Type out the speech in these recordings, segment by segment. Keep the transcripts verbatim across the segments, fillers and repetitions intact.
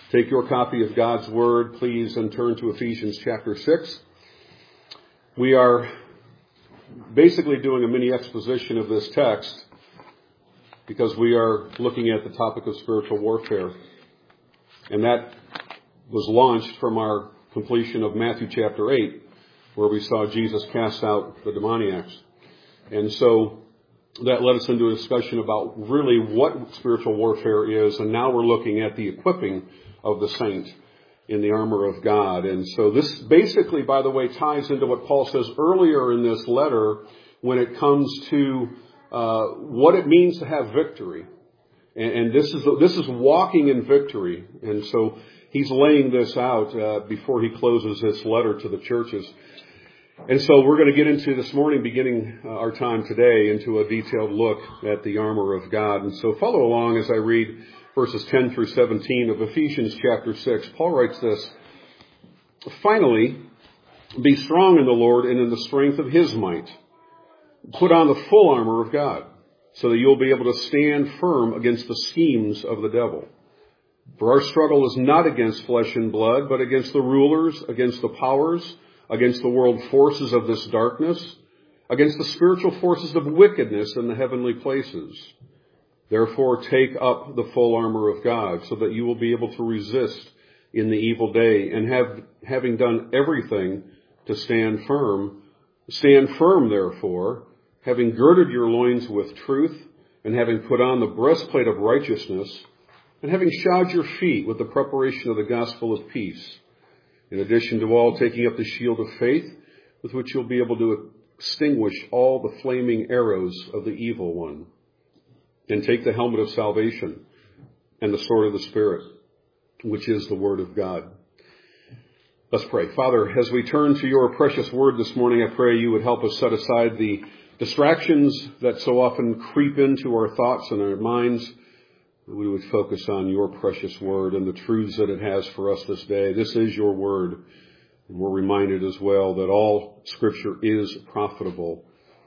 take your copy of God's Word, please, and turn to Ephesians chapter six. We are basically doing a mini exposition of this text because we are looking at the topic of spiritual warfare. And that was launched from our completion of Matthew chapter eight, where we saw Jesus cast out the demoniacs. And so that led us into a discussion about really what spiritual warfare is, and now we're looking at the equipping of the saint in the armor of God. And so this basically, by the way, ties into what Paul says earlier in this letter when it comes to uh, what it means to have victory. And, and this is this is walking in victory. And so he's laying this out uh, before he closes this letter to the churches. And so we're going to get into this morning, beginning uh, our time today, into a detailed look at the armor of God. And so follow along as I read verses ten through seventeen of Ephesians chapter six. Paul writes this: "Finally, be strong in the Lord and in the strength of His might. Put on the full armor of God, so that you'll be able to stand firm against the schemes of the devil. For our struggle is not against flesh and blood, but against the rulers, against the powers, against the world forces of this darkness, against the spiritual forces of wickedness in the heavenly places. Therefore, take up the full armor of God, so that you will be able to resist in the evil day, and have, having done everything, to stand firm. Stand firm, therefore, having girded your loins with truth, and having put on the breastplate of righteousness, and having shod your feet with the preparation of the gospel of peace. In addition to all, taking up the shield of faith, with which you'll be able to extinguish all the flaming arrows of the evil one. And take the helmet of salvation and the sword of the Spirit, which is the word of God." Let's pray. Father, as we turn to your precious word this morning, I pray you would help us set aside the distractions that so often creep into our thoughts and our minds. We would focus on your precious word and the truths that it has for us this day. This is your word. And we're reminded as well that all Scripture is profitable.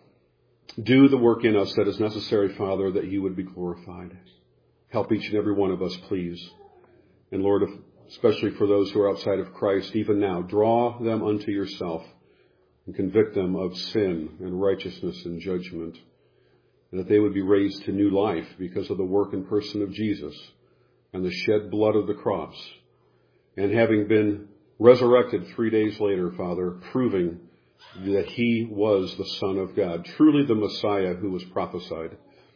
Do the work in us that is necessary, Father, that you would be glorified. Help each and every one of us, please. And Lord, especially for those who are outside of Christ, even now, draw them unto yourself and convict them of sin and righteousness and judgment, and that they would be raised to new life because of the work and person of Jesus and the shed blood of the cross. And having been resurrected three days later, Father, proving that he was the Son of God, truly the Messiah who was prophesied.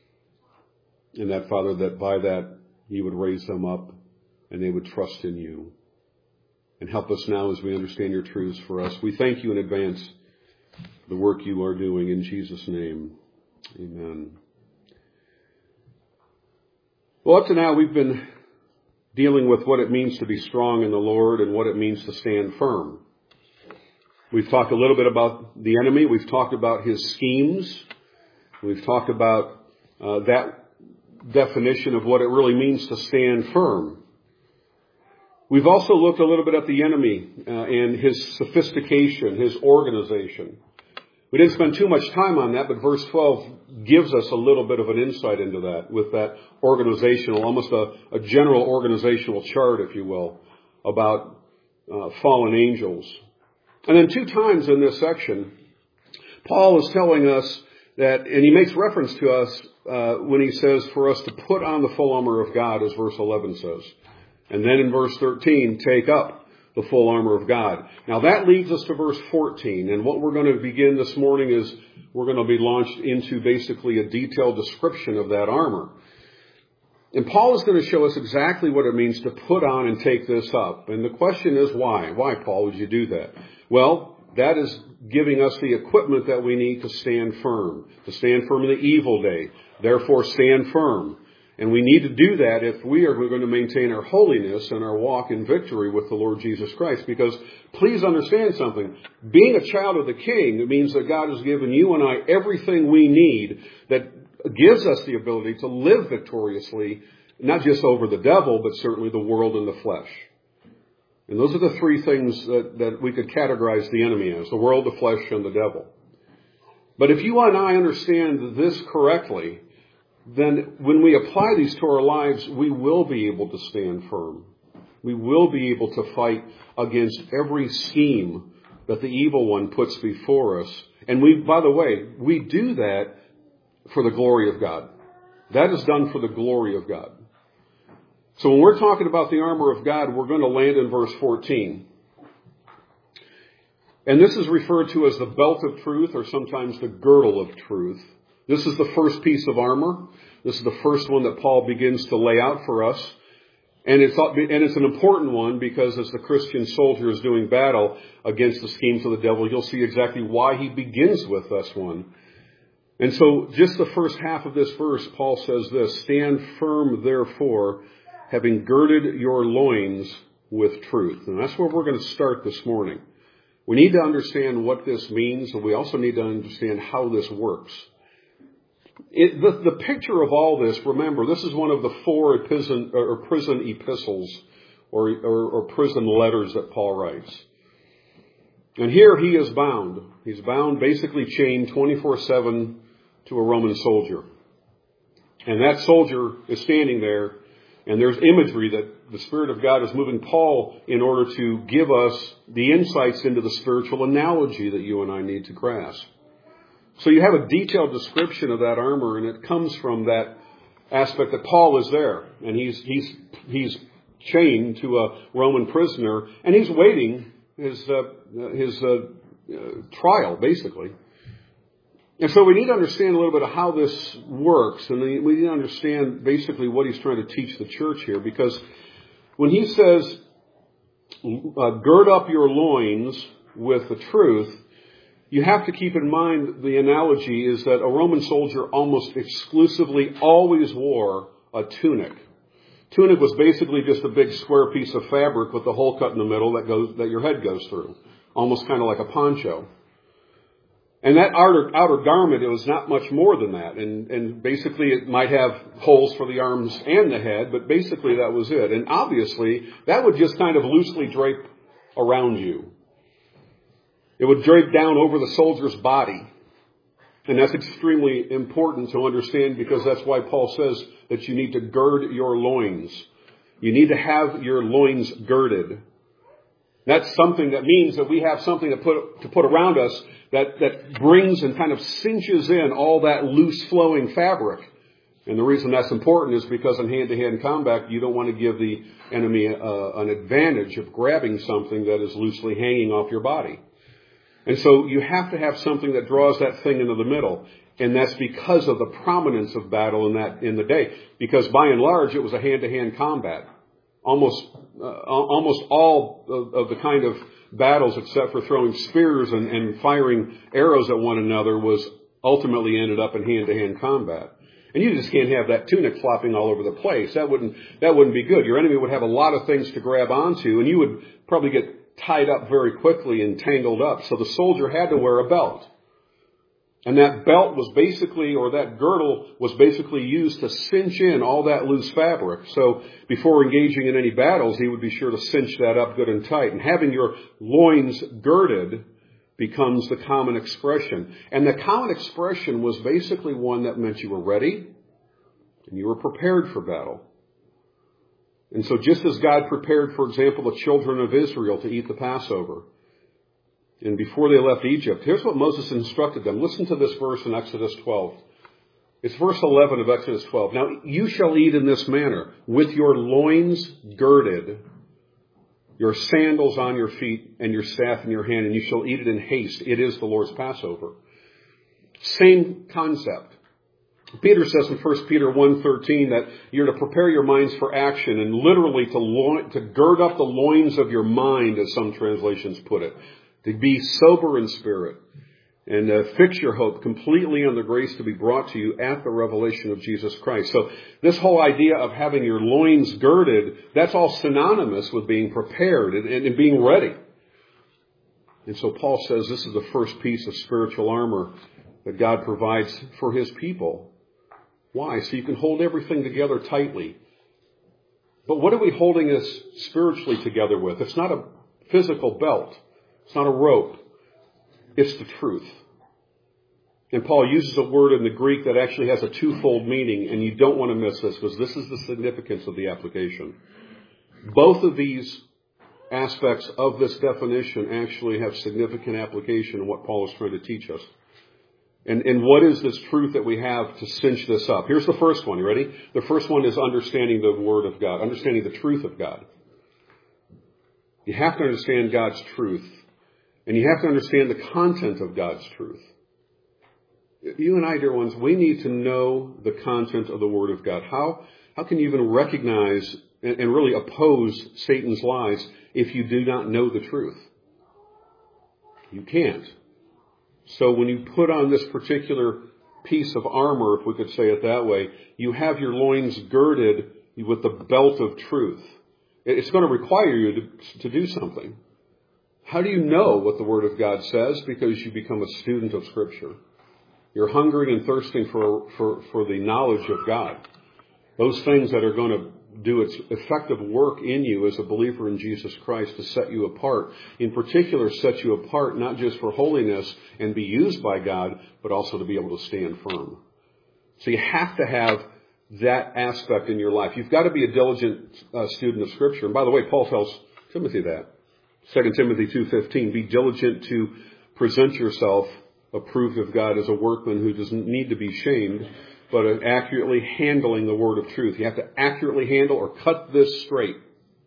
And that, Father, that by that you would raise them up and they would trust in you. And help us now as we understand your truths for us. We thank you in advance for the work you are doing in Jesus' name. Amen. Well, up to now we've been dealing with what it means to be strong in the Lord and what it means to stand firm. We've talked a little bit about the enemy. We've talked about his schemes. We've talked about uh, that definition of what it really means to stand firm. We've also looked a little bit at the enemy uh, and his sophistication, his organization. We didn't spend too much time on that, but verse twelve gives us a little bit of an insight into that with that organizational, almost a, a general organizational chart, if you will, about uh, fallen angels. And then two times in this section, Paul is telling us that, and he makes reference to us uh, when he says for us to put on the full armor of God, as verse eleven says. And then in verse thirteen, take up the full armor of God. Now that leads us to verse fourteen. And what we're going to begin this morning is we're going to be launched into basically a detailed description of that armor. And Paul is going to show us exactly what it means to put on and take this up. And the question is why? Why, Paul, would you do that? Well, that is giving us the equipment that we need to stand firm, to stand firm in the evil day. Therefore, stand firm. And we need to do that if we are going to maintain our holiness and our walk in victory with the Lord Jesus Christ. Because please understand something. Being a child of the King, it means that God has given you and I everything we need that gives us the ability to live victoriously, not just over the devil, but certainly the world and the flesh. And those are the three things that, that we could categorize the enemy as: the world, the flesh, and the devil. But if you and I understand this correctly, then when we apply these to our lives, we will be able to stand firm. We will be able to fight against every scheme that the evil one puts before us. And we, by the way, we do that for the glory of God. That is done for the glory of God. So when we're talking about the armor of God, we're going to land in verse fourteen. And this is referred to as the belt of truth, or sometimes the girdle of truth. This is the first piece of armor. This is the first one that Paul begins to lay out for us. And it's, and it's an important one because as the Christian soldier is doing battle against the schemes of the devil, you'll see exactly why he begins with this one. And so just the first half of this verse, Paul says this, "Stand firm, therefore, having girded your loins with truth." And that's where we're going to start this morning. We need to understand what this means, and we also need to understand how this works. It, the, the picture of all this, remember, this is one of the four prison, or prison epistles or, or, or prison letters that Paul writes. And here he is bound. He's bound, basically chained twenty-four seven to a Roman soldier. And that soldier is standing there, and there's imagery that the Spirit of God is moving Paul in order to give us the insights into the spiritual analogy that you and I need to grasp. So you have a detailed description of that armor, and it comes from that aspect that Paul is there, and he's he's he's chained to a Roman prisoner, and he's waiting his uh, his uh, uh, trial, basically. And so we need to understand a little bit of how this works, and we need to understand basically what he's trying to teach the church here, because when he says, uh, "Gird up your loins with the truth," you have to keep in mind the analogy is that a Roman soldier almost exclusively always wore a tunic. Tunic was basically just a big square piece of fabric with a hole cut in the middle that goes that your head goes through, almost kind of like a poncho. And that outer, outer garment, it was not much more than that. And, and basically it might have holes for the arms and the head, but basically that was it. And obviously that would just kind of loosely drape around you. It would drape down over the soldier's body. And that's extremely important to understand, because that's why Paul says that you need to gird your loins. You need to have your loins girded. That's something that means that we have something to put, to put around us that, that brings and kind of cinches in all that loose flowing fabric. And the reason that's important is because in hand-to-hand combat, you don't want to give the enemy uh, an advantage of grabbing something that is loosely hanging off your body. And so you have to have something that draws that thing into the middle. And that's because of the prominence of battle in that in the day. Because by and large, it was a hand-to-hand combat. Almost uh, almost all of, of the kind of battles, except for throwing spears and, and firing arrows at one another, was ultimately ended up in hand-to-hand combat. And you just can't have that tunic flopping all over the place. That wouldn't that wouldn't be good. Your enemy would have a lot of things to grab onto, and you would probably get tied up very quickly and tangled up. So the soldier had to wear a belt. And that belt was basically, or that girdle was basically used to cinch in all that loose fabric. So before engaging in any battles, he would be sure to cinch that up good and tight. And having your loins girded becomes the common expression. And the common expression was basically one that meant you were ready and you were prepared for battle. And so just as God prepared, for example, the children of Israel to eat the Passover, and before they left Egypt, here's what Moses instructed them. Listen to this verse in Exodus twelve. It's verse eleven of Exodus twelve. "Now you shall eat in this manner, with your loins girded, your sandals on your feet, and your staff in your hand, and you shall eat it in haste. It is the Lord's Passover." Same concept. Peter says in First Peter one thirteen that you're to prepare your minds for action, and literally to, lo- to gird up the loins of your mind, as some translations put it. To be sober in spirit and uh, fix your hope completely on the grace to be brought to you at the revelation of Jesus Christ. So this whole idea of having your loins girded, that's all synonymous with being prepared and, and, and being ready. And so Paul says this is the first piece of spiritual armor that God provides for his people. Why? So you can hold everything together tightly. But what are we holding us spiritually together with? It's not a physical belt. It's not a rope. It's the truth. And Paul uses a word in the Greek that actually has a twofold meaning, and you don't want to miss this, because this is the significance of the application. Both of these aspects of this definition actually have significant application in what Paul is trying to teach us. And, and what is this truth that we have to cinch this up? Here's the first one. You ready? The first one is understanding the Word of God, understanding the truth of God. You have to understand God's truth. And you have to understand the content of God's truth. You and I, dear ones, we need to know the content of the Word of God. How, how can you even recognize and, and really oppose Satan's lies if you do not know the truth? You can't. So when you put on this particular piece of armor, if we could say it that way, you have your loins girded with the belt of truth. It's going to require you to, to do something. How do you know what the Word of God says? Because you become a student of Scripture. You're hungering and thirsting for, for, for the knowledge of God. Those things that are going to do its effective work in you as a believer in Jesus Christ to set you apart. In particular, set you apart not just for holiness and be used by God, but also to be able to stand firm. So you have to have that aspect in your life. You've got to be a diligent uh, student of Scripture. And by the way, Paul tells Timothy that. Second Timothy two fifteen, be diligent to present yourself approved of God as a workman who doesn't need to be shamed, but accurately handling the word of truth. You have to accurately handle or cut this straight.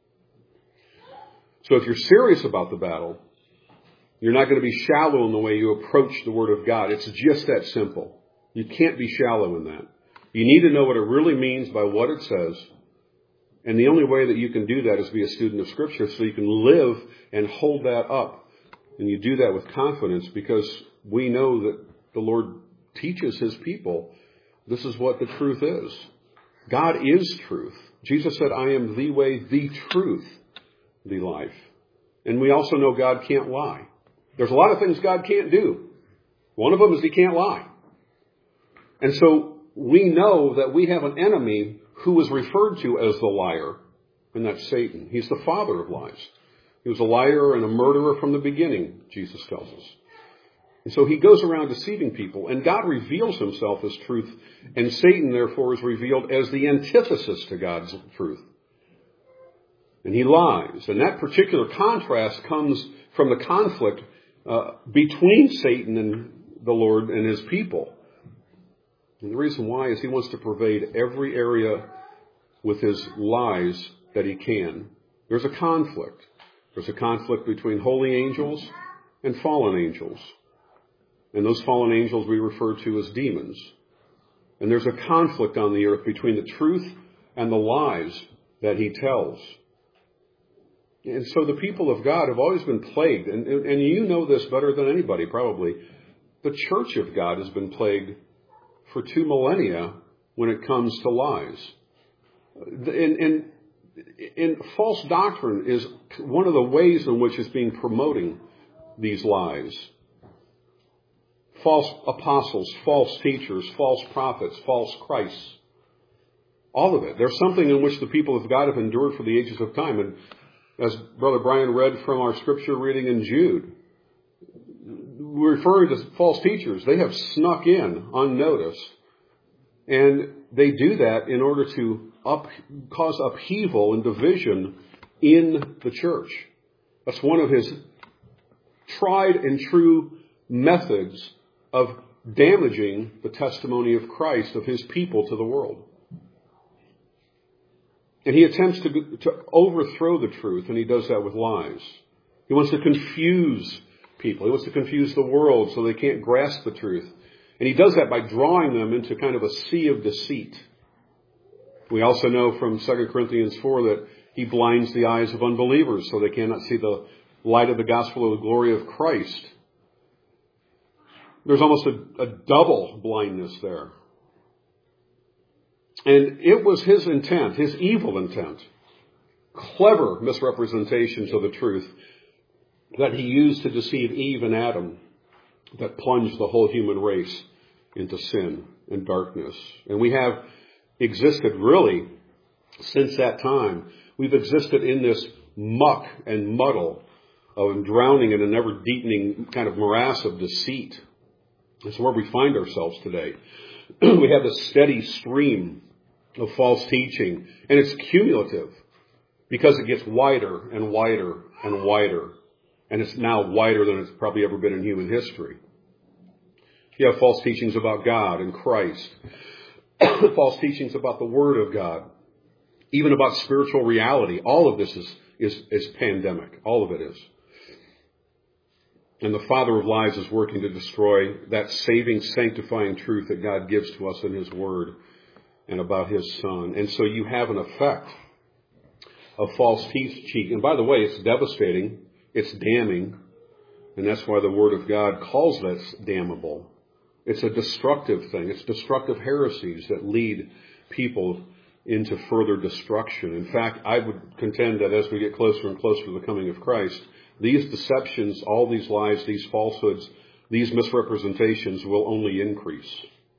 So if you're serious about the battle, you're not going to be shallow in the way you approach the Word of God. It's just that simple. You can't be shallow in that. You need to know what it really means by what it says. And the only way that you can do that is be a student of Scripture so you can live and hold that up. And you do that with confidence because we know that the Lord teaches His people this is what the truth is. God is truth. Jesus said, I am the way, the truth, the life. And we also know God can't lie. There's a lot of things God can't do. One of them is He can't lie. And so we know that we have an enemy who is referred to as the liar, and that's Satan. He's the father of lies. He was a liar and a murderer from the beginning, Jesus tells us. And so he goes around deceiving people, and God reveals Himself as truth, and Satan, therefore, is revealed as the antithesis to God's truth. And he lies. And that particular contrast comes from the conflict uh, between Satan and the Lord and His people. And the reason why is he wants to pervade every area with his lies that he can. There's a conflict. There's a conflict between holy angels and fallen angels. And those fallen angels we refer to as demons. And there's a conflict on the earth between the truth and the lies that he tells. And so the people of God have always been plagued. And, and you know this better than anybody, probably. The church of God has been plagued for two millennia when it comes to lies. And, and, and false doctrine is one of the ways in which it's being promoting these lies. False apostles, false teachers, false prophets, false Christs. All of it. There's something in which the people of God have endured for the ages of time. And as Brother Brian read from our scripture reading in Jude, referring to false teachers, they have snuck in unnoticed. And they do that in order to up, cause upheaval and division in the church. That's one of his tried and true methods of damaging the testimony of Christ, of His people to the world. And he attempts to, to overthrow the truth, and he does that with lies. He wants to confuse people. He wants to confuse the world so they can't grasp the truth. And he does that by drawing them into kind of a sea of deceit. We also know from Second Corinthians four that he blinds the eyes of unbelievers so they cannot see the light of the gospel of the glory of Christ. There's almost a, a double blindness there. And it was his intent, his evil intent, clever misrepresentations of the truth that he used to deceive Eve and Adam that plunged the whole human race into sin and darkness. And we have existed really since that time. We've existed in this muck and muddle of drowning in an ever deepening kind of morass of deceit. That's where we find ourselves today. We have this steady stream of false teaching, and it's cumulative. because it gets wider and wider and wider. And it's now wider than it's probably ever been in human history. You have false teachings about God and Christ. False teachings about the Word of God. Even about spiritual reality. All of this is, is, is pandemic. All of it is. And the father of lies is working to destroy that saving, sanctifying truth that God gives to us in His Word and about His Son. And so you have an effect of false teaching. And by the way, it's devastating. It's damning. And that's why the Word of God calls this damnable. It's a destructive thing. It's destructive heresies that lead people into further destruction. In fact, I would contend that as we get closer and closer to the coming of Christ, these deceptions, all these lies, these falsehoods, these misrepresentations will only increase.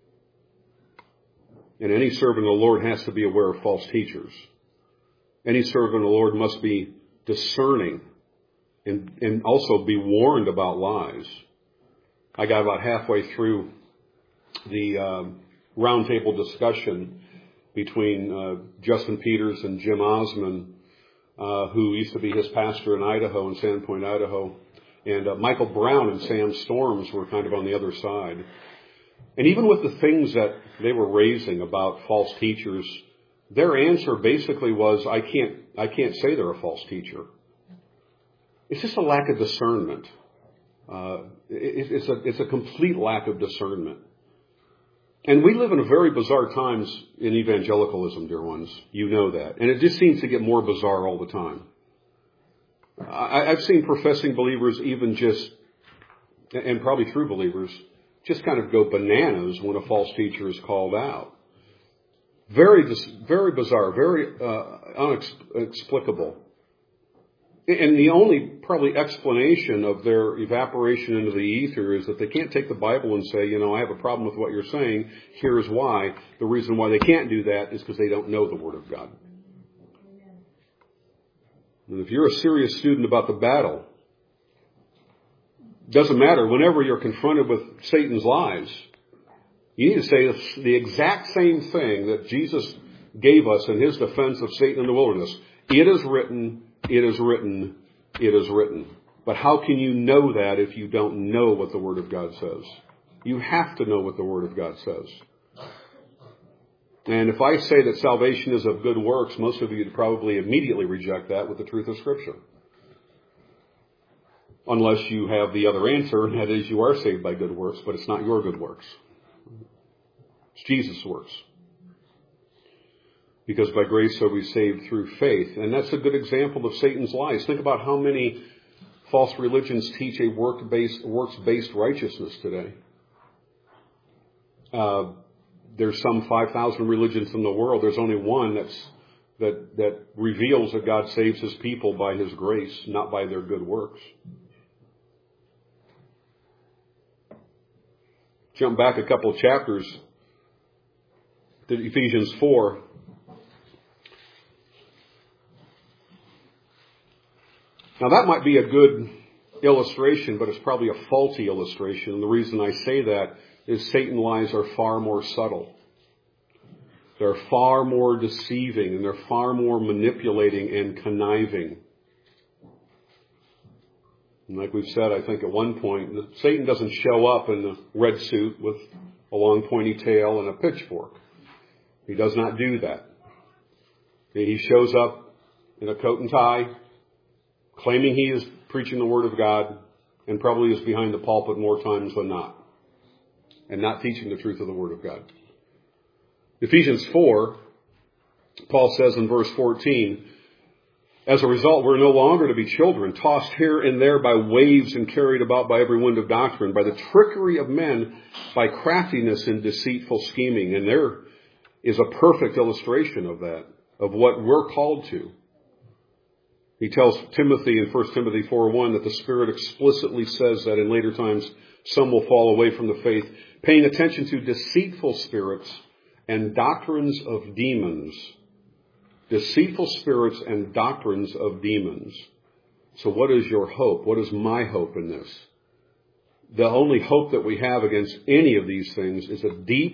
And any servant of the Lord has to be aware of false teachers. Any servant of the Lord must be discerning and, and also be warned about lies. I got about halfway through the um, roundtable discussion between uh, Justin Peters and Jim Osman, uh, who used to be his pastor in Idaho, in Sandpoint, Idaho. And uh, Michael Brown and Sam Storms were kind of on the other side. And even with the things that they were raising about false teachers, their answer basically was, I can't, I can't say they're a false teacher. It's just a lack of discernment. Uh, it, it's a, it's a complete lack of discernment. And we live in a very bizarre times in evangelicalism, dear ones. You know that. And it just seems to get more bizarre all the time. I, I've seen professing believers even just, and probably true believers, just kind of go bananas when a false teacher is called out. Very, very bizarre, very uh, inexplicable. And the only probably explanation of their evaporation into the ether is that they can't take the Bible and say, you know, I have a problem with what you're saying. Here's why. The reason why they can't do that is because they don't know the Word of God. And if you're a serious student about the battle, it doesn't matter. Whenever you're confronted with Satan's lies, you need to say the exact same thing that Jesus gave us in His defense of Satan in the wilderness. It is written. It is written, it is written. But how can you know that if you don't know what the Word of God says? You have to know what the Word of God says. And if I say that salvation is of good works, most of you would probably immediately reject that with the truth of Scripture. Unless you have the other answer, and that is you are saved by good works, but it's not your good works. It's Jesus' works. Because by grace are we saved through faith. And that's a good example of Satan's lies. Think about how many false religions teach a work-based, works-based righteousness today. Uh, there's some five thousand religions in the world. There's only one that's, that, that reveals that God saves His people by His grace, not by their good works. Jump back a couple of chapters to Ephesians four. Now that might be a good illustration, but it's probably a faulty illustration. And the reason I say that is Satan's lies are far more subtle. They're far more deceiving, and they're far more manipulating and conniving. And like we've said, I think at one point, Satan doesn't show up in a red suit with a long pointy tail and a pitchfork. He does not do that. He shows up in a coat and tie, claiming he is preaching the Word of God, and probably is behind the pulpit more times than not, and not teaching the truth of the Word of God. Ephesians four, Paul says in verse fourteen, as a result, we're no longer to be children, tossed here and there by waves and carried about by every wind of doctrine, by the trickery of men, by craftiness and deceitful scheming. And there is a perfect illustration of that, of what we're called to. He tells Timothy in First Timothy four one that the Spirit explicitly says that in later times some will fall away from the faith, paying attention to deceitful spirits and doctrines of demons. Deceitful spirits and doctrines of demons. So what is your hope? What is my hope in this? The only hope that we have against any of these things is a deep,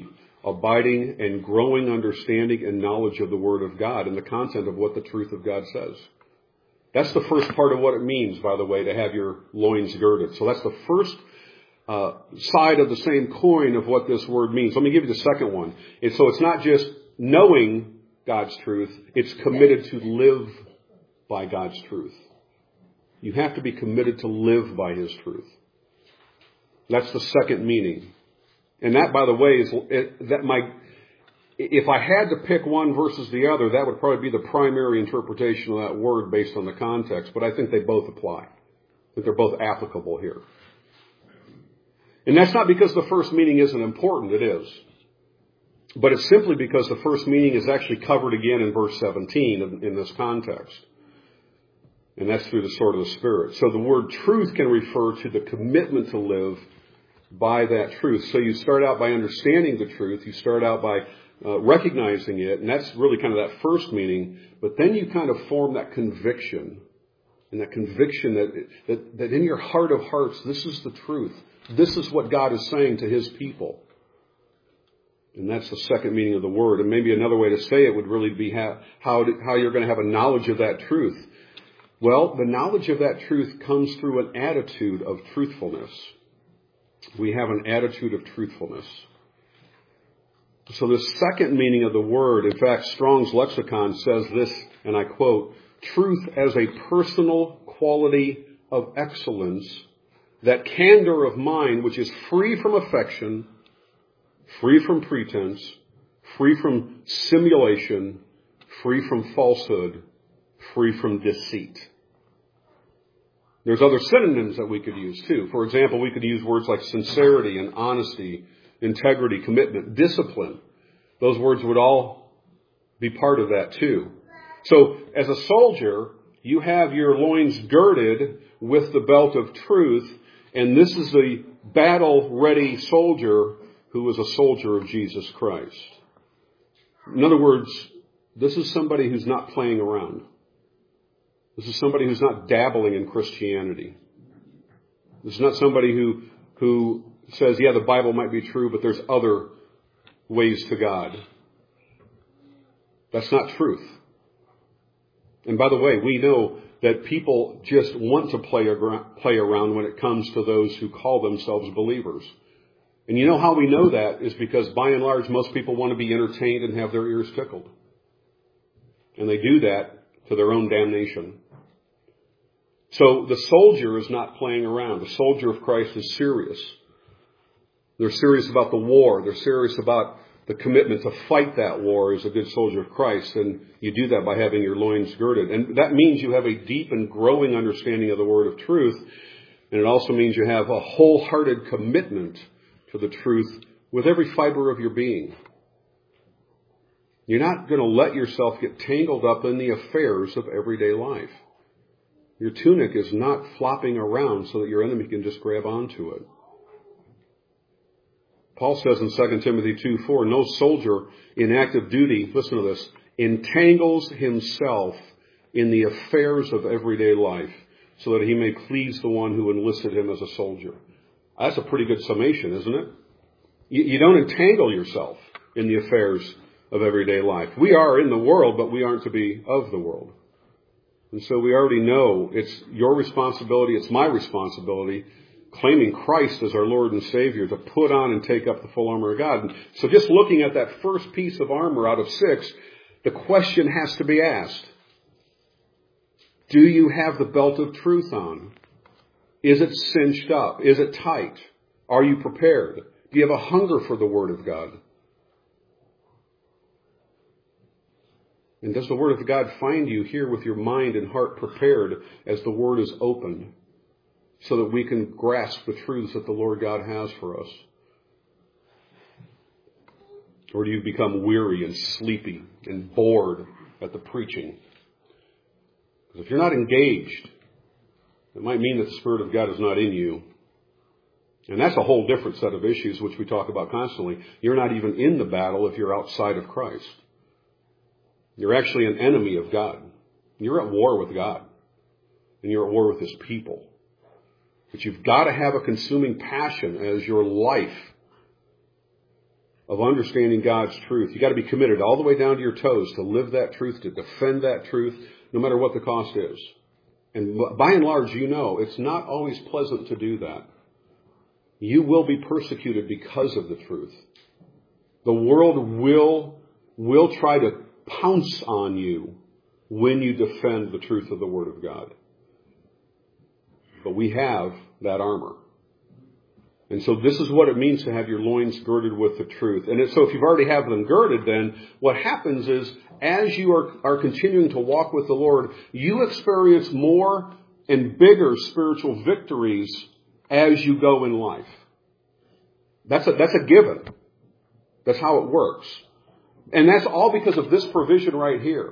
abiding and growing understanding and knowledge of the Word of God and the content of what the truth of God says. That's the first part of what it means, by the way, to have your loins girded. So that's the first uh, side of the same coin of what this word means. Let me give you the second one. It's, so it's not just knowing God's truth, it's committed to live by God's truth. You have to be committed to live by His truth. That's the second meaning. And that, by the way, is it, that my, if I had to pick one versus the other, that would probably be the primary interpretation of that word based on the context. But I think they both apply. That they're both applicable here. And that's not because the first meaning isn't important. It is. But it's simply because the first meaning is actually covered again in verse seventeen in, in this context. And that's through the sword of the Spirit. So the word truth can refer to the commitment to live by that truth. So you start out by understanding the truth. You start out by uh, recognizing it. And that's really kind of that first meaning. But then you kind of form that conviction. And that conviction that, that, that in your heart of hearts, this is the truth. This is what God is saying to His people. And that's the second meaning of the word. And maybe another way to say it would really be how, how, how you're going to have a knowledge of that truth. Well, the knowledge of that truth comes through an attitude of truthfulness. We have an attitude of truthfulness. So the second meaning of the word, in fact, Strong's Lexicon says this, and I quote, truth as a personal quality of excellence, that candor of mind which is free from affection, free from pretense, free from simulation, free from falsehood, free from deceit. There's other synonyms that we could use too. For example, we could use words like sincerity and honesty, integrity, commitment, discipline. Those words would all be part of that too. So as a soldier, you have your loins girded with the belt of truth, and this is the battle-ready soldier who is a soldier of Jesus Christ. In other words, this is somebody who's not playing around. This is somebody who's not dabbling in Christianity. This is not somebody who, who says, yeah, the Bible might be true, but there's other ways to God. That's not truth. And by the way, we know that people just want to play, play around when it comes to those who call themselves believers. And you know how we know that is because by and large, most people want to be entertained and have their ears tickled. And they do that to their own damnation. So the soldier is not playing around. The soldier of Christ is serious. They're serious about the war. They're serious about the commitment to fight that war as a good soldier of Christ. And you do that by having your loins girded. And that means you have a deep and growing understanding of the word of truth. And it also means you have a wholehearted commitment to the truth with every fiber of your being. You're not going to let yourself get tangled up in the affairs of everyday life. Your tunic is not flopping around so that your enemy can just grab onto it. Paul says in Second Timothy two four, no soldier in active duty, listen to this, entangles himself in the affairs of everyday life so that he may please the one who enlisted him as a soldier. That's a pretty good summation, isn't it? You, you don't entangle yourself in the affairs of everyday life. We are in the world, but we aren't to be of the world. And so we already know it's your responsibility, it's my responsibility, claiming Christ as our Lord and Savior, to put on and take up the full armor of God. And so just looking at that first piece of armor out of six, the question has to be asked, do you have the belt of truth on? Is it cinched up? Is it tight? Are you prepared? Do you have a hunger for the Word of God? And does the Word of God find you here with your mind and heart prepared as the Word is opened so that we can grasp the truths that the Lord God has for us? Or do you become weary and sleepy and bored at the preaching? Because if you're not engaged, it might mean that the Spirit of God is not in you. And that's a whole different set of issues which we talk about constantly. You're not even in the battle if you're outside of Christ. You're actually an enemy of God. You're at war with God. And you're at war with His people. But you've got to have a consuming passion as your life of understanding God's truth. You've got to be committed all the way down to your toes to live that truth, to defend that truth, no matter what the cost is. And by and large, you know, it's not always pleasant to do that. You will be persecuted because of the truth. The world will, will try to pounce on you when you defend the truth of the Word of God. But we have that armor. And so this is what it means to have your loins girded with the truth. And so if you've already have them girded, then what happens is as you are, are continuing to walk with the Lord, you experience more and bigger spiritual victories as you go in life. That's a, that's a given. That's how it works. And that's all because of this provision right here.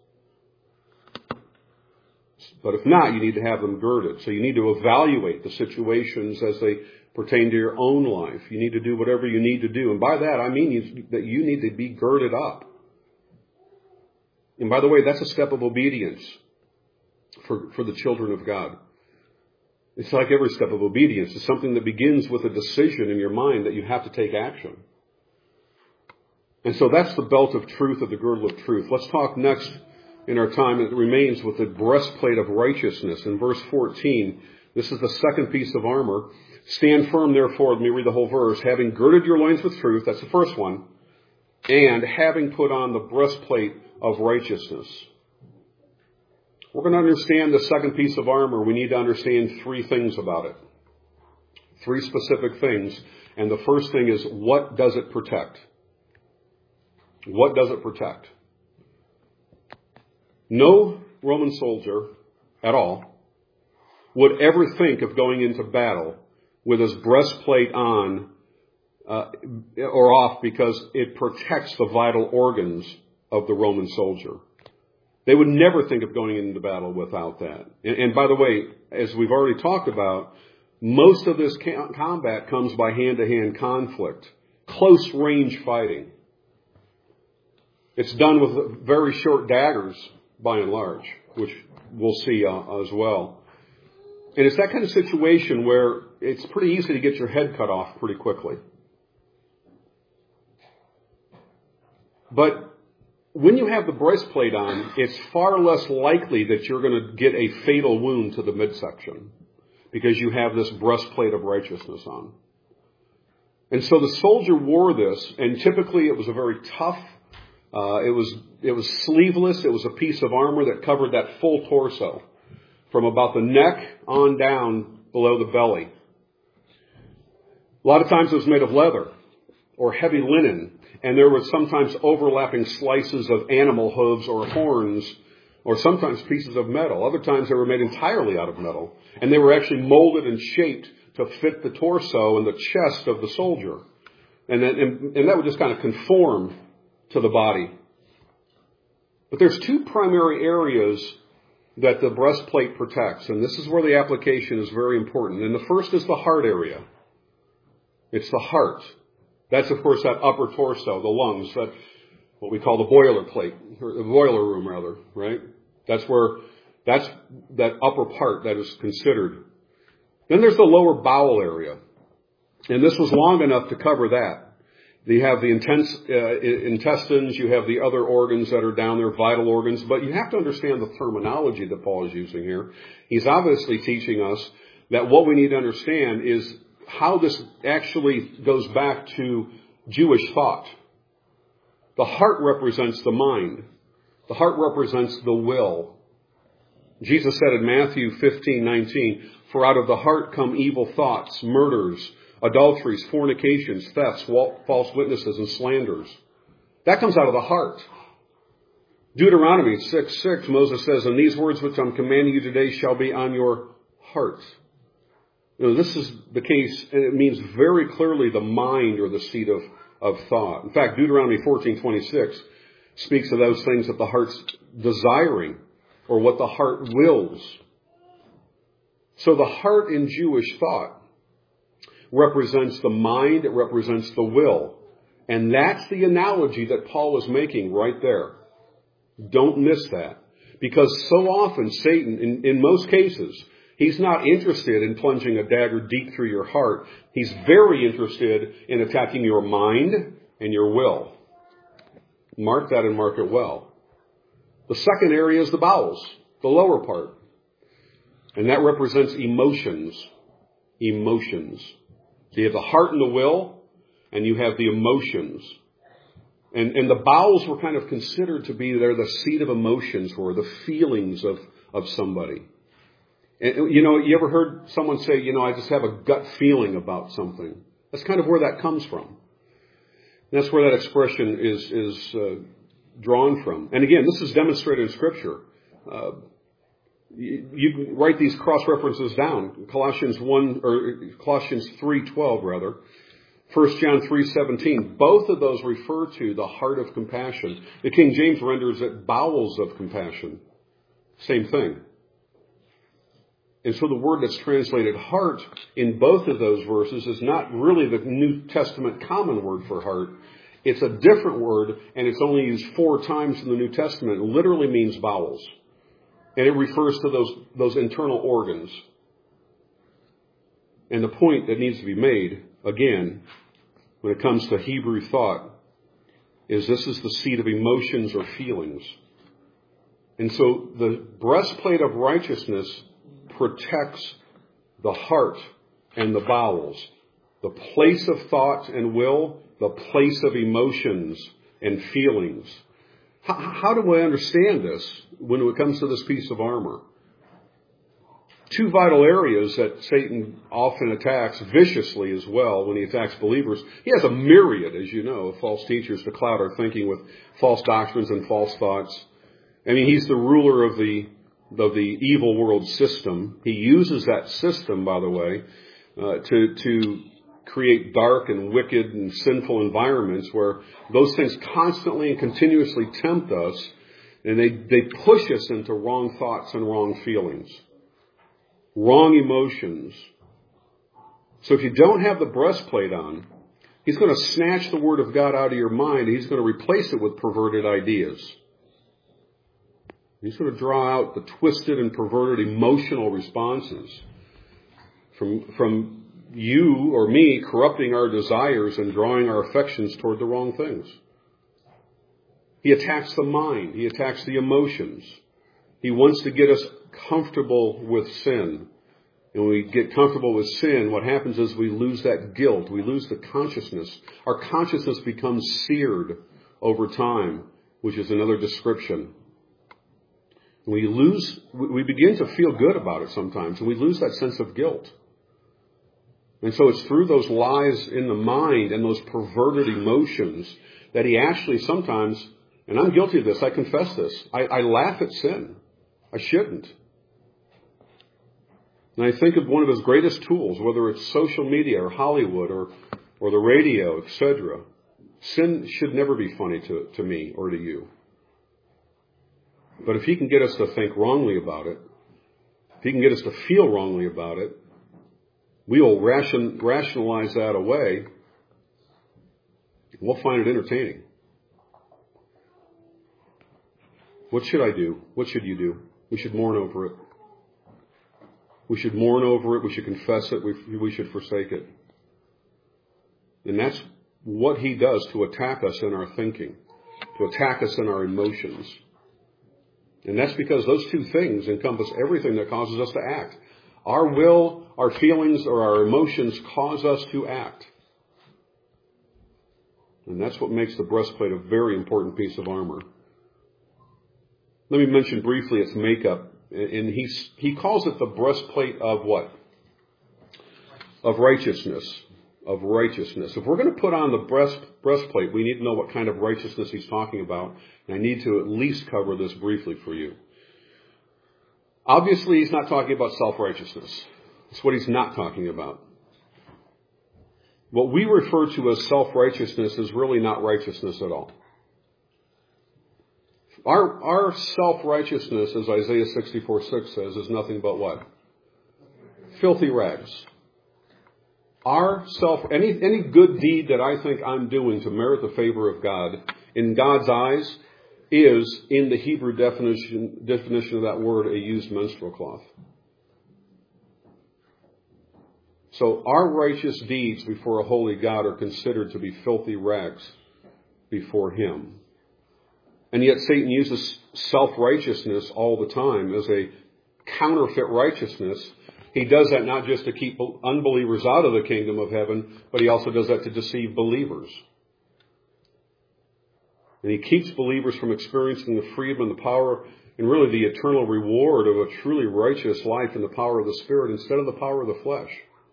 But if not, you need to have them girded. So you need to evaluate the situations as they pertain to your own life. You need to do whatever you need to do. And by that, I mean you, that you need to be girded up. And by the way, that's a step of obedience for, for the children of God. It's like every step of obedience. It's something that begins with a decision in your mind that you have to take action. And so that's the belt of truth, of the girdle of truth. Let's talk next in our time that remains with the breastplate of righteousness. In verse fourteen, this is the second piece of armor. Stand firm, therefore, let me read the whole verse, having girded your loins with truth, that's the first one, and having put on the breastplate of righteousness. We're going to understand the second piece of armor. We need to understand three things about it. Three specific things. And the first thing is, what does it protect? What does it protect? No Roman soldier at all would ever think of going into battle with his breastplate on uh, or off because it protects the vital organs of the Roman soldier. They would never think of going into battle without that. And, and by the way, as we've already talked about, most of this ca- combat comes by hand-to-hand conflict, close-range fighting. It's done with very short daggers, by and large, which we'll see uh, as well. And it's that kind of situation where it's pretty easy to get your head cut off pretty quickly. But when you have the breastplate on, it's far less likely that you're going to get a fatal wound to the midsection because you have this breastplate of righteousness on. And so the soldier wore this, and typically it was a very tough, uh, it was it was sleeveless, it was a piece of armor that covered that full torso from about the neck on down below the belly. A lot of times it was made of leather or heavy linen, and there were sometimes overlapping slices of animal hooves or horns, or sometimes pieces of metal. Other times they were made entirely out of metal, and they were actually molded and shaped to fit the torso and the chest of the soldier. And, then, and, and that would just kind of conform to the body. But there's two primary areas that the breastplate protects, and this is where the application is very important. And the first is the heart area. It's the heart. That's, of course, that upper torso, the lungs, that what we call the boiler plate, or the boiler room, rather, right? That's where, that's that upper part that is considered. Then there's the lower bowel area, and this was long enough to cover that. You have the intense, uh, intestines, you have the other organs that are down there, vital organs, but you have to understand the terminology that Paul is using here. He's obviously teaching us that what we need to understand is how this actually goes back to Jewish thought. The heart represents the mind. The heart represents the will. Jesus said in Matthew fifteen nineteen, "For out of the heart come evil thoughts, murders, adulteries, fornications, thefts, false witnesses, and slanders." That comes out of the heart. Deuteronomy six six, Moses says, "And these words which I'm commanding you today shall be on your heart." You know, this is the case, and it means very clearly the mind or the seat of, of thought. In fact, Deuteronomy fourteen twenty-six speaks of those things that the heart's desiring or what the heart wills. So the heart in Jewish thought represents the mind, it represents the will. And that's the analogy that Paul is making right there. Don't miss that. Because so often Satan, in, in most cases, he's not interested in plunging a dagger deep through your heart. He's very interested in attacking your mind, and your will. Mark that and mark it well. The second area is the bowels, the lower part. And that represents emotions. Emotions. So you have the heart and the will, and you have the emotions. And, and the bowels were kind of considered to be there the seat of emotions, or the feelings of, of somebody. And, you know, you ever heard someone say, you know, I just have a gut feeling about something? That's kind of where that comes from. And that's where that expression is, is uh, drawn from. And again, this is demonstrated in Scripture. Uh, you, you can write these cross-references down. Colossians one, or Colossians three twelve, rather. First John three seventeen. Both of those refer to the heart of compassion. The King James renders it bowels of compassion. Same thing. And so the word that's translated heart in both of those verses is not really the New Testament common word for heart. It's a different word, and it's only used four times in the New Testament. It literally means bowels. And it refers to those, those internal organs. And the point that needs to be made, again, when it comes to Hebrew thought, is this is the seat of emotions or feelings. And so the breastplate of righteousness protects the heart and the bowels, the place of thought and will, the place of emotions and feelings. How, how do I understand this when it comes to this piece of armor? Two vital areas that Satan often attacks viciously as well when he attacks believers. He has a myriad, as you know, of false teachers to cloud our thinking with false doctrines and false thoughts. I mean, he's the ruler of the of the evil world system. He uses that system, by the way, uh, to to create dark and wicked and sinful environments where those things constantly and continuously tempt us, and they, they push us into wrong thoughts and wrong feelings, wrong emotions. So if you don't have the breastplate on, he's going to snatch the Word of God out of your mind, and he's going to replace it with perverted ideas. He's going to draw out the twisted and perverted emotional responses from, from you or me corrupting our desires and drawing our affections toward the wrong things. He attacks the mind. He attacks the emotions. He wants to get us comfortable with sin. And when we get comfortable with sin, what happens is we lose that guilt. We lose the consciousness. Our consciousness becomes seared over time, which is another description. We lose, we begin to feel good about it sometimes, and we lose that sense of guilt. And so it's through those lies in the mind and those perverted emotions that he actually sometimes, and I'm guilty of this, I confess this, I, I laugh at sin. I shouldn't. And I think of one of his greatest tools, whether it's social media or Hollywood or, or the radio, et cetera. Sin should never be funny to, to me or to you. But if he can get us to think wrongly about it, if he can get us to feel wrongly about it, we will ration, rationalize that away. We'll find it entertaining. What should I do? What should you do? We should mourn over it. We should mourn over it. We should confess it. We, we should forsake it. And that's what he does to attack us in our thinking, to attack us in our emotions. And that's because those two things encompass everything that causes us to act. Our will, our feelings, or our emotions cause us to act. And that's what makes the breastplate a very important piece of armor. Let me mention briefly its makeup. And he, he calls it the breastplate of what? Of righteousness. Of righteousness. If we're going to put on the breast breastplate, we need to know what kind of righteousness he's talking about. And I need to at least cover this briefly for you. Obviously, he's not talking about self-righteousness. That's what he's not talking about. What we refer to as self-righteousness is really not righteousness at all. Our, our self-righteousness, as Isaiah sixty-four six says, is nothing but what? Filthy rags. Our self, any, any good deed that I think I'm doing to merit the favor of God, in God's eyes, is, in the Hebrew definition, definition of that word, a used menstrual cloth. So our righteous deeds before a holy God are considered to be filthy rags. before Him. And yet Satan uses self-righteousness all the time as a counterfeit righteousness. He does that not just to keep unbelievers out of the kingdom of heaven, but he also does that to deceive believers. And he keeps believers from experiencing the freedom and the power and really the eternal reward of a truly righteous life in the power of the Spirit instead of the power of the flesh.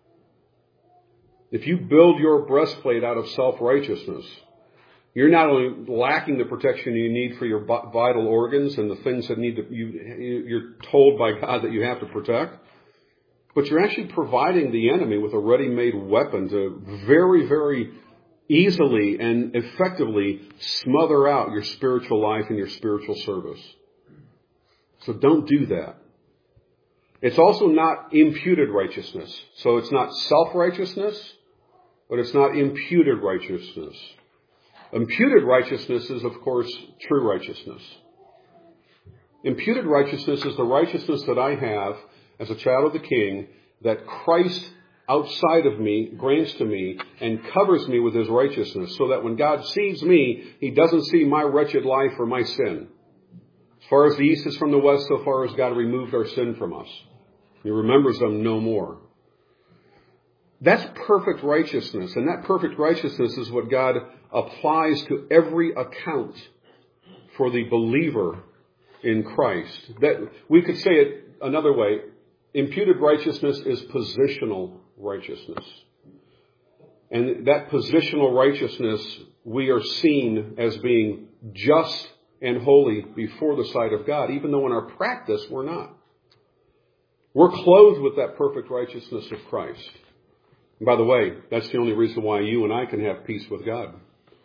If you build your breastplate out of self-righteousness, you're not only lacking the protection you need for your vital organs and the things that need to, you, you're told by God that you have to protect, but you're actually providing the enemy with a ready-made weapon to very, very easily and effectively smother out your spiritual life and your spiritual service. So don't do that. It's also not imputed righteousness. So it's not self-righteousness, but it's not imputed righteousness. Imputed righteousness is, of course, true righteousness. Imputed righteousness is the righteousness that I have as a child of the King that Christ outside of me grants to me and covers me with His righteousness so that when God sees me, He doesn't see my wretched life or my sin. As far as the east is from the west, so far as God removed our sin from us. He remembers them no more. That's perfect righteousness. And that perfect righteousness is what God applies to every account for the believer in Christ. That we could say it another way. Imputed righteousness is positional righteousness. And that positional righteousness, we are seen as being just and holy before the sight of God, even though in our practice we're not. We're clothed with that perfect righteousness of Christ. And by the way, that's the only reason why you and I can have peace with God.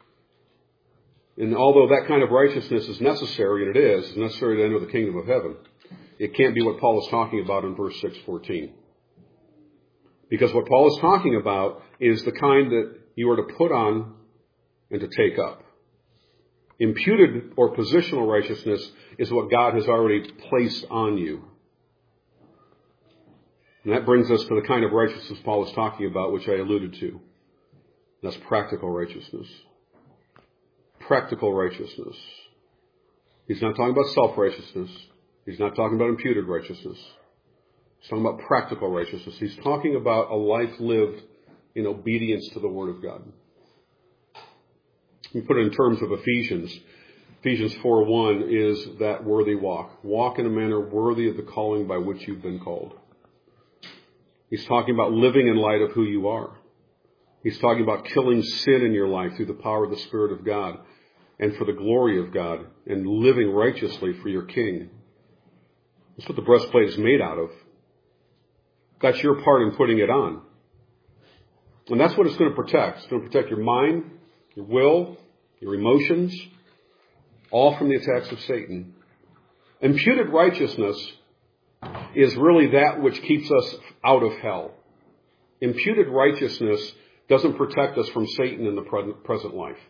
And although that kind of righteousness is necessary, and it is, it's necessary to enter the kingdom of heaven, it can't be what Paul is talking about in verse six fourteen. Because what Paul is talking about is the kind that you are to put on and to take up. Imputed or positional righteousness is what God has already placed on you. And that brings us to the kind of righteousness Paul is talking about, which I alluded to. That's practical righteousness. Practical righteousness. He's not talking about self-righteousness. He's not talking about imputed righteousness. He's talking about practical righteousness. He's talking about a life lived in obedience to the Word of God. We put it in terms of Ephesians. Ephesians four one is that worthy walk. Walk in a manner worthy of the calling by which you've been called. He's talking about living in light of who you are. He's talking about killing sin in your life through the power of the Spirit of God and for the glory of God and living righteously for your King. That's what the breastplate is made out of. That's your part in putting it on. And that's what it's going to protect. It's going to protect your mind, your will, your emotions, all from the attacks of Satan. Imputed righteousness is really that which keeps us out of hell. Imputed righteousness doesn't protect us from Satan in the present life.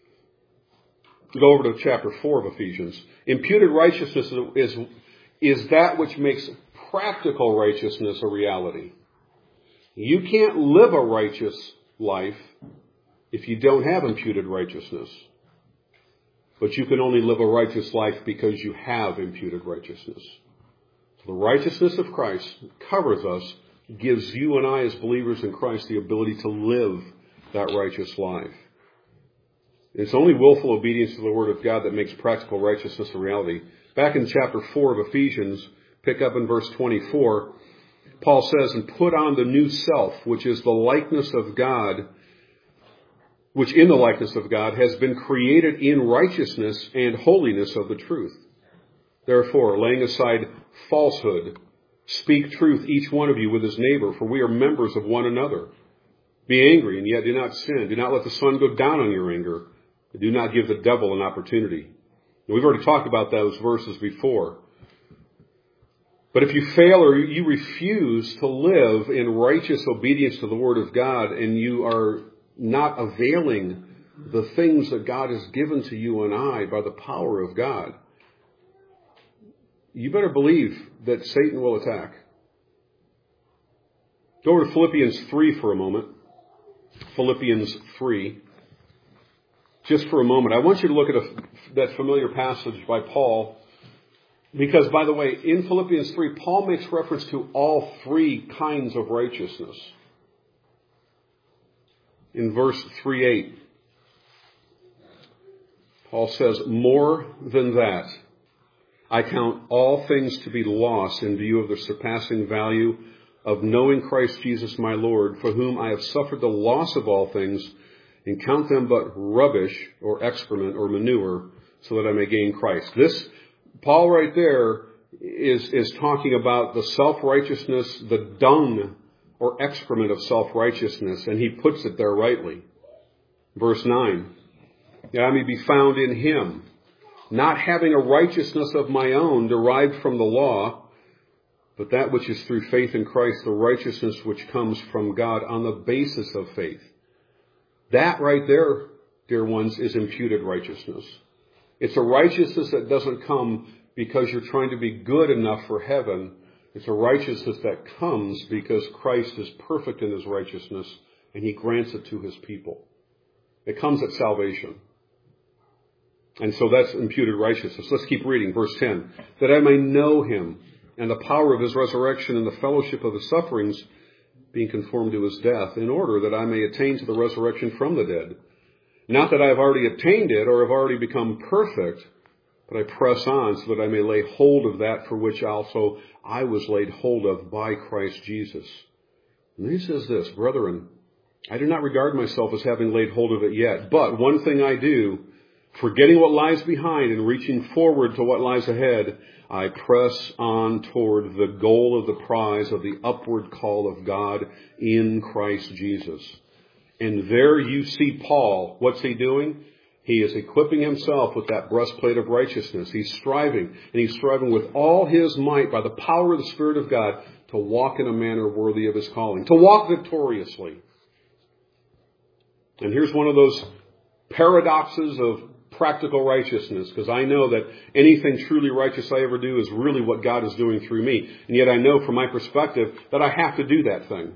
Go over to chapter four of Ephesians. Imputed righteousness is, is that which makes practical righteousness a reality. You can't live a righteous life if you don't have imputed righteousness. But you can only live a righteous life because you have imputed righteousness. So the righteousness of Christ covers us, gives you and I as believers in Christ the ability to live that righteous life. It's only willful obedience to the Word of God that makes practical righteousness a reality. Back in chapter four of Ephesians, pick up in verse twenty-four, Paul says, and put on the new self, which is the likeness of God, which in the likeness of God has been created in righteousness and holiness of the truth. Therefore, laying aside falsehood, speak truth each one of you with his neighbor, for we are members of one another. Be angry, and yet do not sin. Do not let the sun go down on your anger. Do not give the devil an opportunity. And we've already talked about those verses before. But if you fail or you refuse to live in righteous obedience to the Word of God, and you are not availing the things that God has given to you and I by the power of God, you better believe that Satan will attack. Go over to Philippians three for a moment. Philippians three. just for a moment. I want you to look at a, that familiar passage by Paul. Because, by the way, in Philippians three, Paul makes reference to all three kinds of righteousness. In verse three eight, Paul says, "More than that, I count all things to be lost in view of the surpassing value of knowing Christ Jesus my Lord, for whom I have suffered the loss of all things, and count them but rubbish or excrement or manure, so that I may gain Christ." This, Paul right there, is, is talking about the self-righteousness, the dung or excrement of self-righteousness, and he puts it there rightly. Verse nine, "That I may be found in him, not having a righteousness of my own derived from the law, but that which is through faith in Christ, the righteousness which comes from God on the basis of faith." That right there, dear ones, is imputed righteousness. It's a righteousness that doesn't come because you're trying to be good enough for heaven. It's a righteousness that comes because Christ is perfect in his righteousness and he grants it to his people. It comes at salvation. And so that's imputed righteousness. Let's keep reading. Verse ten. "That I may know him and the power of his resurrection and the fellowship of his sufferings, being conformed to his death, in order that I may attain to the resurrection from the dead. Not that I have already obtained it or have already become perfect, but I press on so that I may lay hold of that for which also I was laid hold of by Christ Jesus." And then he says this, "Brethren, I do not regard myself as having laid hold of it yet, but one thing I do, forgetting what lies behind and reaching forward to what lies ahead, I press on toward the goal of the prize of the upward call of God in Christ Jesus." And there you see Paul. What's he doing? He is equipping himself with that breastplate of righteousness. He's striving, and he's striving with all his might by the power of the Spirit of God to walk in a manner worthy of his calling, to walk victoriously. And here's one of those paradoxes of practical righteousness, because I know that anything truly righteous I ever do is really what God is doing through me. And yet I know from my perspective that I have to do that thing.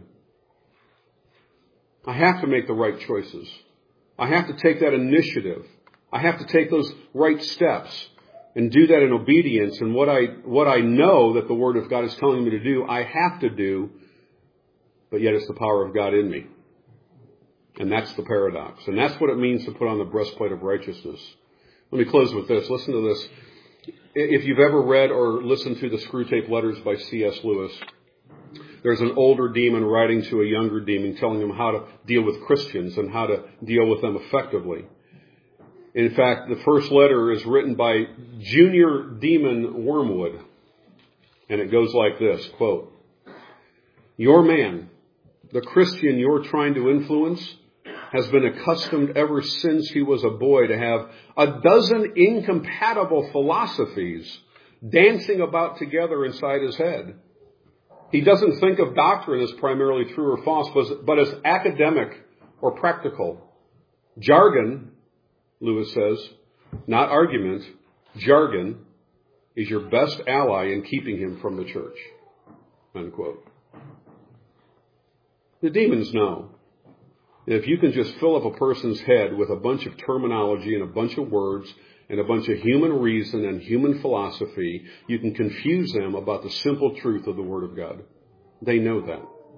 I have to make the right choices. I have to take that initiative. I have to take those right steps and do that in obedience. And what I, what I know that the Word of God is telling me to do, I have to do, but yet it's the power of God in me. And that's the paradox. And that's what it means to put on the breastplate of righteousness. Let me close with this. Listen to this. If you've ever read or listened to the Screwtape Letters by C S Lewis, there's an older demon writing to a younger demon, telling him how to deal with Christians and how to deal with them effectively. In fact, the first letter is written by Junior Demon Wormwood. And it goes like this, quote, "Your man, the Christian you're trying to influence, has been accustomed ever since he was a boy to have a dozen incompatible philosophies dancing about together inside his head. He doesn't think of doctrine as primarily true or false, but as academic or practical. Jargon," Lewis says, "not argument, jargon is your best ally in keeping him from the church." Unquote. The demons know that if you can just fill up a person's head with a bunch of terminology and a bunch of words and a bunch of human reason and human philosophy, you can confuse them about the simple truth of the Word of God. They know that.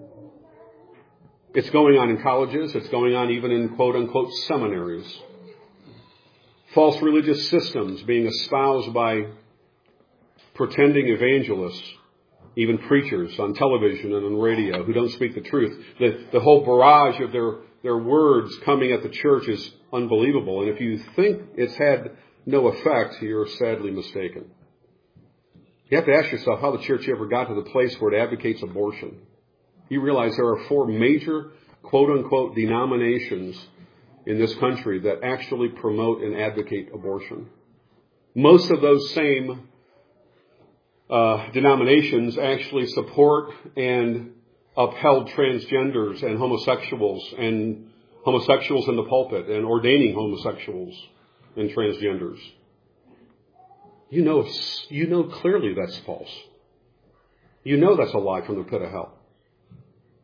It's going on in colleges. It's going on even in quote-unquote seminaries. False religious systems being espoused by pretending evangelists, even preachers on television and on radio who don't speak the truth. The, the whole barrage of their, their words coming at the church is unbelievable. And if you think it's had no effect, you're sadly mistaken. You have to ask yourself how the church ever got to the place where it advocates abortion. You realize there are four major quote-unquote denominations in this country that actually promote and advocate abortion. Most of those same uh, denominations actually support and upheld transgenders and homosexuals and homosexuals in the pulpit and ordaining homosexuals and transgenders. You know, you know clearly that's false. You know that's a lie from the pit of hell.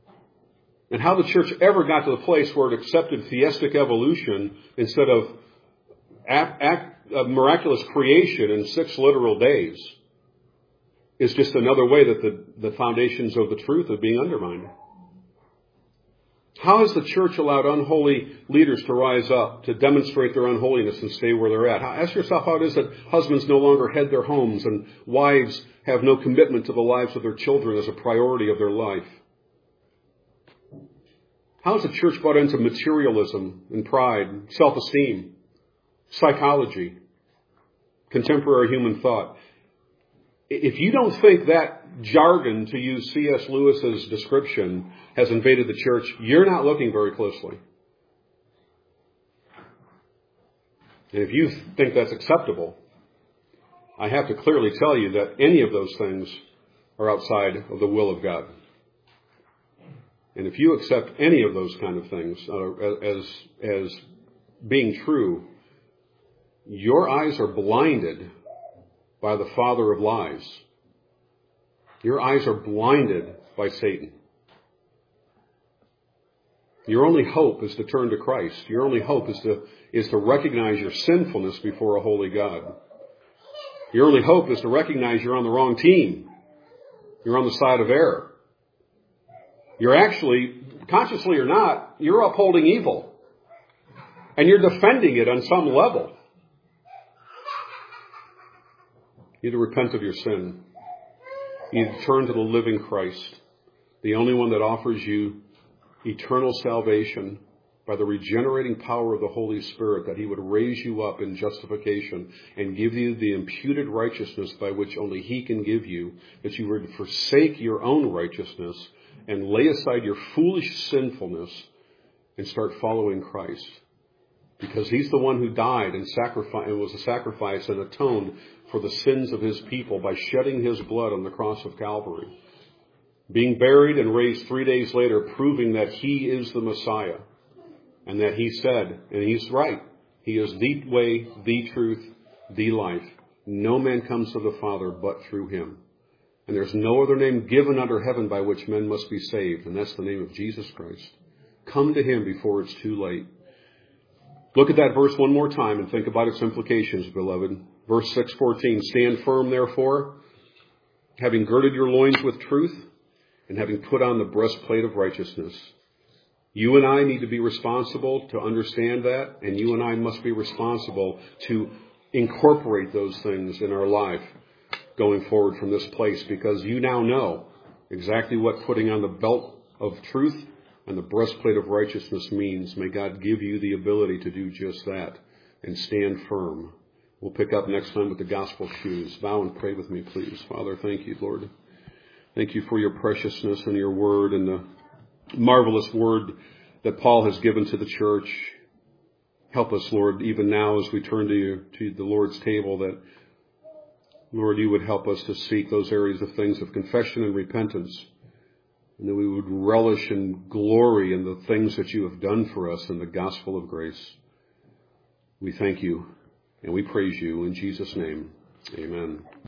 And how the church ever got to the place where it accepted theistic evolution instead of act, act, uh, miraculous creation in six literal days is just another way that the, the foundations of the truth are being undermined. How has the church allowed unholy leaders to rise up, to demonstrate their unholiness and stay where they're at? Ask yourself how it is that husbands no longer head their homes and wives have no commitment to the lives of their children as a priority of their life. How has the church bought into materialism and pride, self-esteem, psychology, contemporary human thought? If you don't think that jargon, to use C S Lewis's description, has invaded the church, you're not looking very closely. And if you think that's acceptable, I have to clearly tell you that any of those things are outside of the will of God. And if you accept any of those kind of things uh, as, as being true, your eyes are blinded by the father of lies. Your eyes are blinded by Satan. Your only hope is to turn to Christ. Your only hope is to, is to recognize your sinfulness before a holy God. Your only hope is to recognize you're on the wrong team. You're on the side of error. You're actually, consciously or not, you're upholding evil. And you're defending it on some level. You need to repent of your sin. You need to turn to the living Christ, the only one that offers you eternal salvation by the regenerating power of the Holy Spirit, that he would raise you up in justification and give you the imputed righteousness by which only he can give you, that you would forsake your own righteousness and lay aside your foolish sinfulness and start following Christ. Because he's the one who died and sacrificed and was a sacrifice and atoned for the sins of his people by shedding his blood on the cross of Calvary. Being buried and raised three days later, proving that he is the Messiah. And that he said, and he's right, he is the way, the truth, the life. No man comes to the Father but through him. And there's no other name given under heaven by which men must be saved. And that's the name of Jesus Christ. Come to him before it's too late. Look at that verse one more time and think about its implications, beloved. Verse six fourteen, stand firm, therefore, having girded your loins with truth and having put on the breastplate of righteousness. You and I need to be responsible to understand that, and you and I must be responsible to incorporate those things in our life going forward from this place, because you now know exactly what putting on the belt of truth and the breastplate of righteousness means. May God give you the ability to do just that and stand firm. We'll pick up next time with the gospel shoes. Bow and pray with me, please. Father, thank you, Lord. Thank you for your preciousness and your word and the marvelous word that Paul has given to the church. Help us, Lord, even now as we turn to, you, to the Lord's table, that, Lord, you would help us to seek those areas of things of confession and repentance, and that we would relish and glory in the things that you have done for us in the gospel of grace. We thank you and we praise you in Jesus' name. Amen.